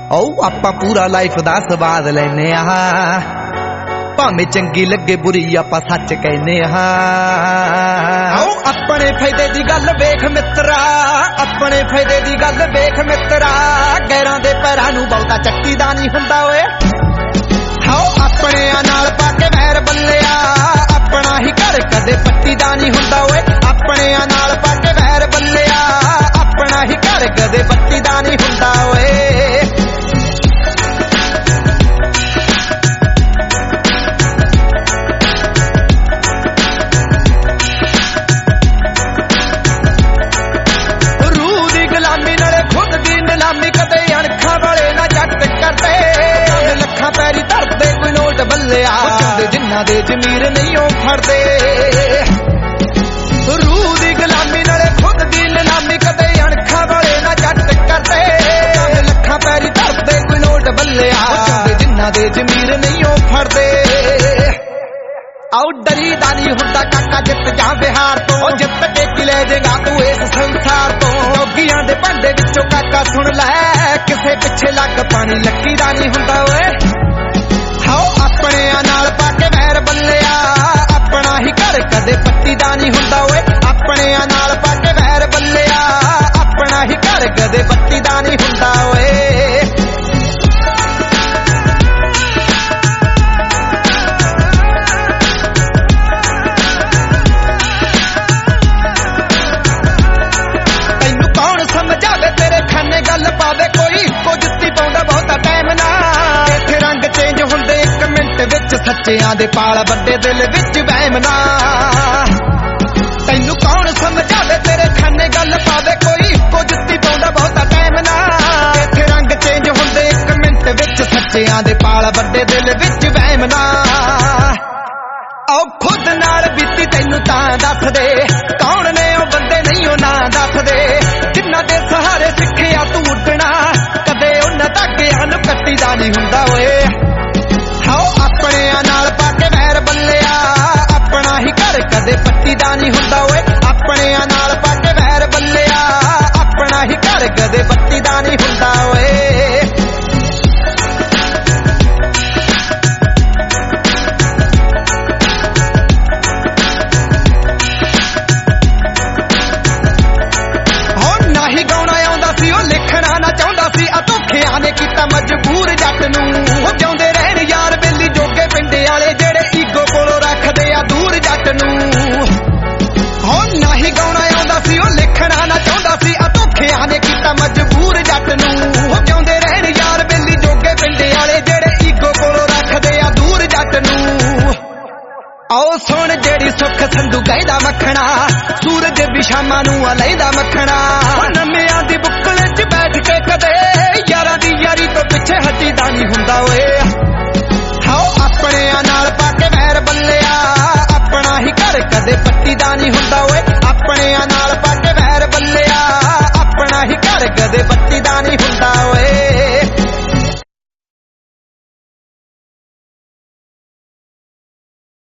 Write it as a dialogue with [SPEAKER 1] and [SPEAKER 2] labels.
[SPEAKER 1] ਉਹ ਆਪਾਂ ਪੂਰਾ ਲਾਈਫ ਦਾ ਸਵਾਦ ਲੈਨੇ ਆ, ਭਾਵੇਂ ਚੰਗੀ ਲੱਗੇ ਬੁਰੀ ਆਪਾਂ ਸੱਚ ਕਹਿੰਨੇ ਆ। ਆਓ ਆਪਣੇ ਫਾਇਦੇ ਦੀ ਗੱਲ ਵੇਖ ਮਿੱਤਰਾ, ਆਪਣੇ ਫਾਇਦੇ ਦੀ ਗੱਲ ਵੇਖ ਮਿੱਤਰਾ, ਗੈਰਾਂ ਦੇ ਪੈਰਾਂ ਨੂੰ ਬਹੁਤਾ ਚੱਕੀਦਾ ਨਹੀਂ ਹੁੰਦਾ ਓਏ। ਆਓ ਆਪਣਿਆਂ ਨਾਲ ਪਾ ਕੇ ਵੈਰ ਬੱਲਿਆ, ਆਪਣਾ ਹੀ ਘਰ ਕਦੇ ਪੱਟੀ ਦਾ ਨਹੀਂ ਹੁੰਦਾ ਓਏ। ਆਪਣਿਆਂ ਨਾਲ ਪਾ ਕੇ ਵੈਰ ਬੱਲਿਆ, ਆਪਣਾ ਹੀ ਘਰ ਕਦੇ ਪੱਟੀ ਦਾ ਨਹੀਂ ਹੁੰਦਾ ਓਏ। ਰੂਹ ਦੀ ਗੁਲਾਮੀ ਨਾਲੇ ਖੁਦ ਦੀ ਨਿਲਾਮੀ, ਕਦੇ ਅਣਖਾਂ ਵਾਲੇ ਨਾ ਜੱਟ ਕਰਦੇ, ਲੱਖਾਂ ਪੈਰੀ ਧਰਦੇ ਕੋਈ ਨੋਟ ਬੱਲਿਆ, ਜਿਨ੍ਹਾਂ ਦੇ ਜ਼ਮੀਰ ਨਹੀਂ ਉਹ ਫੜਦੇ। ਰੂਹ ਦੀ ਗੁਲਾਮੀ ਨਾਲੇ ਖੁਦ ਦੀ ਨਿਲਾਮੀ, ਕਦੇ ਅਣਖਾਂ ਵਾਲੇ ਨਾ ਜੱਟ ਕਰਦੇ, ਲੱਖਾਂ ਪੈਰੀ ਧਰਦੇ ਕੋਈ ਨੋਟ ਬੱਲਿਆ, ਜਿਨ੍ਹਾਂ ਦੇ ਜ਼ਮੀਰ ਨਹੀਂ ਉਹ ਫੜਦੇ। ਆਉ ਡਰੀਦਾ ਨਹੀਂ ਹੁੰਦਾ ਕਾਕਾ ਜਿੱਤ ਜਾ ਬਿਹਾਰ ਤੋਂ, ਜਿੱਤ ਕੇ ਕੀ ਲੈ ਜਾਏਗਾ ਤੂੰ ਇਸ ਸੰਸਾਰ ਤੋਂ। ਡੋਗੀਆਂ ਦੇ ਭਾਂਡੇ ਵਿੱਚੋਂ ਕਾਕਾ ਸੁਣ ਲੈ, ਕਿਸੇ ਪਿੱਛੇ ਲੱਗ ਪਾਣੀ ਲੱਕੀ ਦਾ ਨਹੀਂ ਹੁੰਦਾ ਓਏ। ਆਓ ਆਪਣਿਆਂ ਨਾਲ ਪਾ ਕੇ ਵੈਰ ਬੱਲਿਆ, ਆਪਣਾ ਹੀ ਘਰ ਕਦੇ ਪੱਟੀ ਦਾ ਨਹੀਂ ਹੁੰਦਾ ਓਏ। ਆਪਣਿਆਂ ਨਾਲ ਪਾ ਕੇ ਵੈਰ ਬੱਲਿਆ, ਆਪਣਾ ਹੀ ਘਰ ਕਦੇ ਪੱਟੀ ਦਾ ਨਹੀਂ ਹੁੰਦਾ ਓਏ। ਤੈਨੂੰ ਕੌਣ ਸਮਝਾਵੇ ਤੇਰੇ ਖਾਨੇ ਗੱਲ ਪਾਵੇ, ਕੋਈ ਇੱਕੋ ਜੁੱਤੀ ਪਾਉਂਦਾ ਬਹੁਤਾ ਟਾਈਮ ਨਾ। ਇੱਥੇ ਰੰਗ ਚੇਂਜ ਹੁੰਦੇ ਇੱਕ ਮਿੰਟ ਵਿੱਚ, ਸੱਚਿਆਂ ਦੇ ਪਾਲ ਵੱਡੇ ਦਿਲ ਵਿੱਚ ਵਹਿਮ ਨਾ। ਤੈਨੂੰ ਕੌਣ ਸਮਝਾਵੇ ਤੇਰੇ ਖਾਨੇ ਗੱਲ ਪਾਵੇ, ਕੋਈ ਇੱਕੋ ਜੁੱਤੀ ਪਾਉਂਦਾ ਬਹੁਤਾ ਟਾਈਮ ਨਾ। ਇੱਥੇ ਰੰਗ ਚੇਂਜ ਹੁੰਦੇ ਇੱਕ ਮਿੰਟ ਵਿੱਚ, ਸੱਚਿਆਂ ਦੇ ਪਾਲ ਵੱਡੇ ਦਿਲ ਵਿੱਚ ਵਹਿਮ ਨਾ। ਆਓ ਖੁਦ ਨਾਲ ਬੀਤੀ ਤੈਨੂੰ ਤਾਂ ਦੱਸ ਦੇ, ਕੌਣ ਨੇ ਉਹ ਬੰਦੇ ਨਹੀਂ ਉਹ ਨਾਂ ਦੱਸਦੇ, ਜਿਨ੍ਹਾਂ ਦੇ ਸਹਾਰੇ ਸਿੱਖਿਆ ਤੂੰ ਉੱਡਣਾ, ਕਦੇ ਉਹਨਾਂ ਧਾਗਿਆਂ ਨੂੰ ਕੱਟੀ ਦਾ ਨਹੀਂ ਹੁੰਦਾ ਓਏ। ਆਓ ਆਪਣਿਆਂ ਨਾਲ ਪਾ ਕੇ ਵੈਰ ਬੱਲਿਆ, ਆਪਣਾ ਹੀ ਘਰ ਕਦੇ ਪੱਟੀ ਦਾ ਨਹੀਂ ਹੁੰਦਾ ਓਏ। ਆਪਣਿਆਂ ਨਾਲ ਪਾ ਕੇ ਵੈਰ ਬੱਲਿਆ, ਆਪਣਾ ਹੀ ਘਰ ਕਦੇ ਪੱਟੀ ਦਾ ਨਹੀਂ ਹੁੰਦਾ ਓਏ। ਧੋਖਿਆਂ ਨੇ ਕੀਤਾ ਮਜਬੂਰ ਜੱਟ ਨੂੰ, ਜਿਉਂਦੇ ਰਹਿਣ ਯਾਰ ਬੇਲੀ ਜੋਗੇ ਪਿੰਡੇ ਵਾਲੇ, ਜਿਹੜੇ ਈਗੋ ਕੋਲੋਂ ਰੱਖਦੇ ਆ ਦੂਰ ਜੱਟ ਨੂੰ। ਹੁਣ ਨਾ ਹੀ ਗਾਉਣਾ ਆਉਂਦਾ ਸੀ ਉਹ ਲਿਖਣਾ ਨਾ ਚਾਹੁੰਦਾ ਸੀ, ਧੋਖਿਆਂ ਨੇ ਕੀਤਾ ਮਜਬੂਰ ਜੱਟ ਨੂੰ, ਜਿਉਂਦੇ ਰਹਿਣ ਯਾਰ ਬੇਲੀ ਜੋਗੇ ਪਿੰਡੇ ਵਾਲੇ, ਜਿਹੜੇ ਈਗੋ ਕੋਲੋਂ ਰੱਖਦੇ ਆ ਦੂਰ ਜੱਟ ਨੂੰ। ਆਓ ਸੁਣ ਜਿਹੜੀ ਸੁੱਖ ਸੰਧੂ ਕਹਿੰਦਾ ਮੱਖਣਾ, ਸੂਰਜ ਵੀ ਸ਼ਾਮਾਂ ਨੂੰ ਲੈਂਦਾ ਮੱਖਣਾ। ਨਵਿਆਂ ਦੀ ਬੁੱਕਲ 'ਚ ਬੈਠ ਕੇ ਕਦੇ ਯਾਰ